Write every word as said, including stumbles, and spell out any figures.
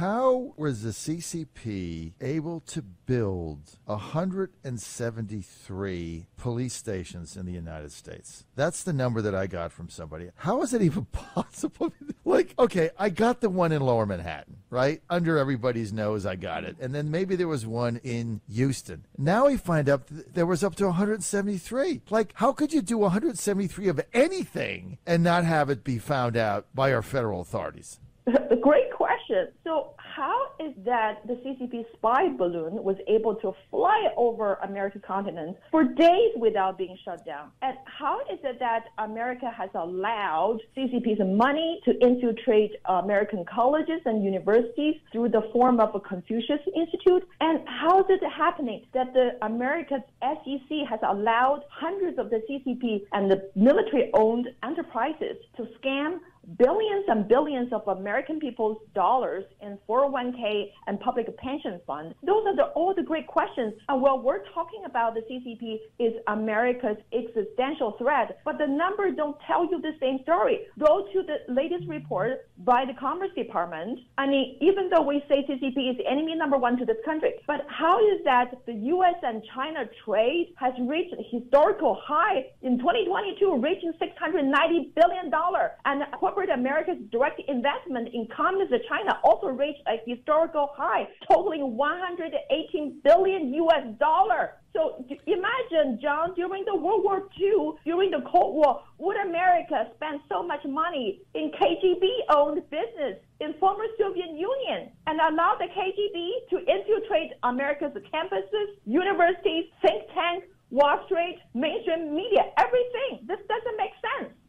How was the C C P able to build one hundred seventy-three police stations in the United States? That's the number that I got from somebody. How is it even possible? Like, okay, I got the one in Lower Manhattan, right? Under everybody's nose, I got it. And then maybe there was one in Houston. Now we find out th- there was up to one hundred seventy-three. Like, how could you do one hundred seventy-three of anything and not have it be found out by our federal authorities? Great question. So how is that the C C P spy balloon was able to fly over American continent for days without being shut down? And how is it that America has allowed C C P's money to infiltrate American colleges and universities through the form of a Confucius Institute? And how is it happening that the America's S E C has allowed hundreds of the C C P and the military-owned enterprises to scam billions and billions of American people's dollars in four oh one k and public pension funds? Those are the, all the great questions. And while we're talking about the C C P is America's existential threat, but the numbers don't tell you the same story. Go to the latest report by the Commerce Department. I mean, even though we say C C P is the enemy number one to this country, but how is that the U S and China trade has reached a historical high in twenty twenty-two, reaching six hundred ninety billion dollars, and corporate America's direct investment in communist China also reached a historical high, totaling one hundred eighteen billion U S dollars. So imagine, John, during the World War Two, during the Cold War, would America spend so much money in K G B-owned business in former Soviet Union and allow the K G B to infiltrate America's campuses, universities, think tanks, Wall Street, mainstream media, everything? This doesn't make sense.